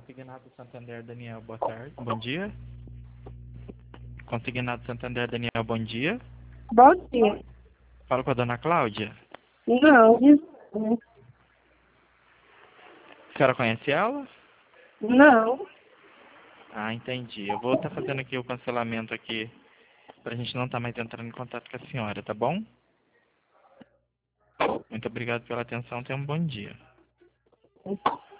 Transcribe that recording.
Consignado Santander Daniel, boa tarde. Bom dia. Consignado Santander Daniel, bom dia. Bom dia. Falo com a dona Cláudia. Não, A senhora conhece ela? não. Ah, entendi. Eu vou estar fazendo aqui o cancelamento aqui pra gente não estar mais entrando em contato com a senhora, tá bom? Muito obrigado pela atenção. Tenha um bom dia.